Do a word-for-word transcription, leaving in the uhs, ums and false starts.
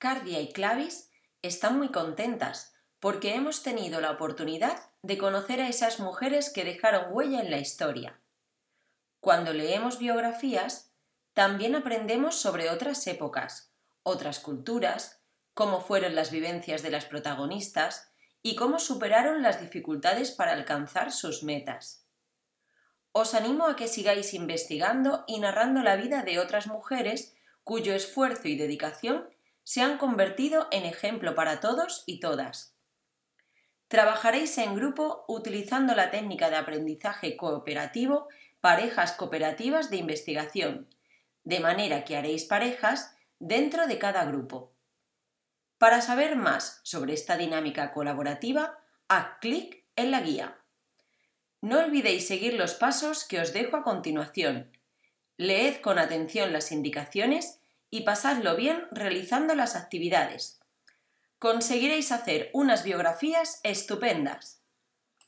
Cardia y Clavis están muy contentas porque hemos tenido la oportunidad de conocer a esas mujeres que dejaron huella en la historia. Cuando leemos biografías, también aprendemos sobre otras épocas, otras culturas, cómo fueron las vivencias de las protagonistas y cómo superaron las dificultades para alcanzar sus metas. Os animo a que sigáis investigando y narrando la vida de otras mujeres cuyo esfuerzo y dedicación se han convertido en ejemplo para todos y todas. Trabajaréis en grupo utilizando la técnica de aprendizaje cooperativo Parejas Cooperativas de Investigación, de manera que haréis parejas dentro de cada grupo. Para saber más sobre esta dinámica colaborativa, haz clic en la guía. No olvidéis seguir los pasos que os dejo a continuación. Leed con atención las indicaciones y pasadlo bien realizando las actividades. Conseguiréis hacer unas biografías estupendas.